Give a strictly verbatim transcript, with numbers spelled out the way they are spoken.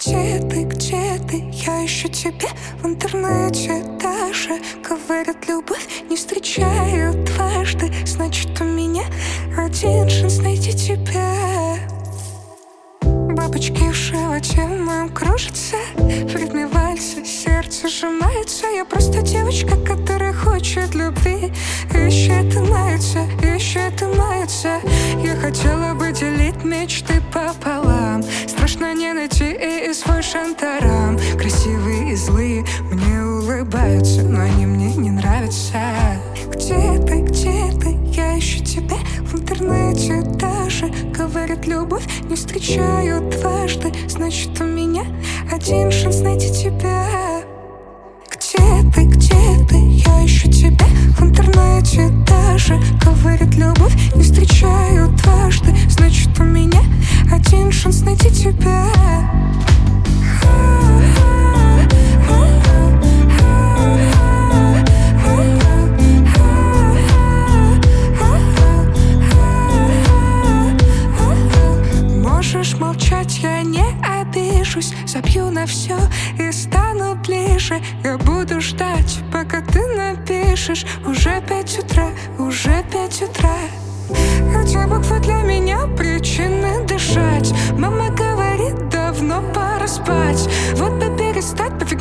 Где ты, где ты? Я ищу тебя в интернете даже. Говорят, любовь не встречают дважды. Значит, у меня один шанс найти тебя. Бабочки в животе моем кружатся в ритме вальса, сердце сжимается. Я просто девочка, которая хочет любви. Еще это мается, еще это мается. Я хотела бы делить мечты пополам. Страшно не найти и свой шантарам. Красивые и злые мне улыбаются, но они мне не нравятся. Где ты, где ты? Я ищу тебя в интернете даже. Говорят, любовь не встречают дважды. Значит, у меня один шанс найти тебя. Где ты, где ты? Я ищу тебя в интернете даже. Говорят, любовь не встречают дважды. Значит, у меня один шанс найти тебя. Можешь молчать, я не обижусь. Забью на все и стану ближе. Я буду ждать, пока ты напишешь. Уже пять утра, уже пять утра. Эти буквы для меня причины дышать. Мама говорит, давно пора спать. Вот бы перестать